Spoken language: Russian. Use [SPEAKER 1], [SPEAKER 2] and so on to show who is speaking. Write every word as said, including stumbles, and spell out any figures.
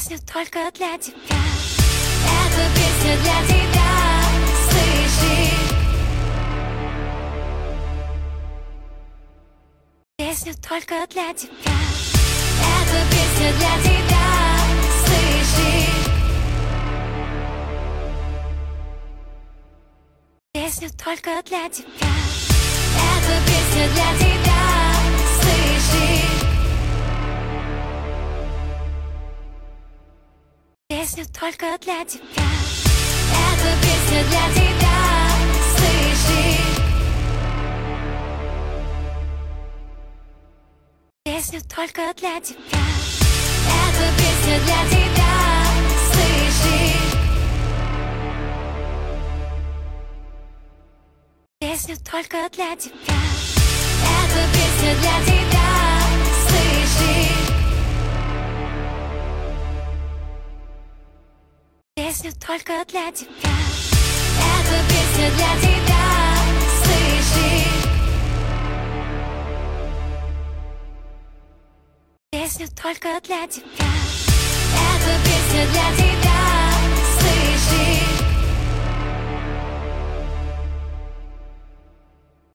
[SPEAKER 1] Песню только для тебя. Эта песня для тебя. Слышишь? Песню только для тебя. Эта песня для тебя. Слышишь? Песню только для тебя. Эта песня для тебя. Слышишь? Песню только для тебя. Эта песня для тебя. Слышишь? Песню только для тебя. Эта песня для тебя. Слышишь? Песню только для тебя. Эта песня для тебя. Слышишь? Песню только для тебя. Эта песня для тебя. Слышишь? Песню только для тебя. Эта песня для тебя.